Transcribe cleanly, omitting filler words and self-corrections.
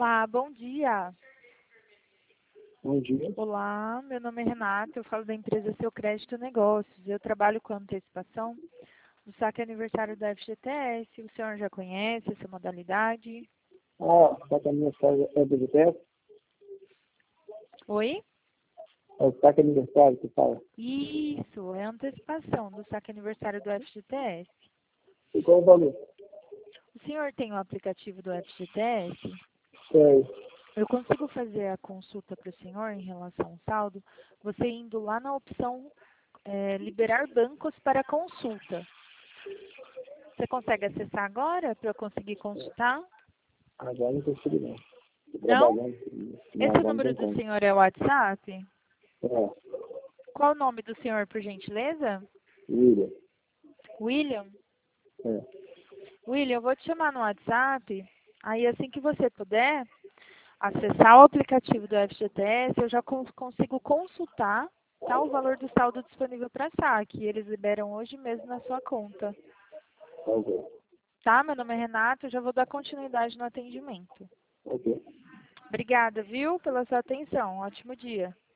Olá, bom dia. Bom dia. Olá, meu nome é Renata, eu falo da empresa Seu Crédito Negócios. Eu trabalho com antecipação do saque aniversário da FGTS. O senhor já conhece essa modalidade? Saque aniversário é do GTS? Oi? É o saque aniversário que fala. Isso, é antecipação do saque aniversário do FGTS. E qual o valor? O senhor tem o aplicativo do FGTS? Sei. Eu consigo fazer a consulta para o senhor em relação ao saldo, você indo lá na opção liberar bancos para consulta. Você consegue acessar agora para eu conseguir consultar? Agora não consigo não. Tô Não? trabalhando. Não, Esse agora não número tem do como. senhor é o WhatsApp? É. Qual o nome do senhor, por gentileza? William. William? É. William, eu vou te chamar no WhatsApp. Aí, assim que você puder acessar o aplicativo do FGTS, eu já consigo consultar, tá, o valor do saldo disponível para saque. Eles liberam hoje mesmo na sua conta. Ok. Tá? Meu nome é Renato, eu já vou dar continuidade no atendimento. Ok. Obrigada, viu, pela sua atenção. Ótimo dia.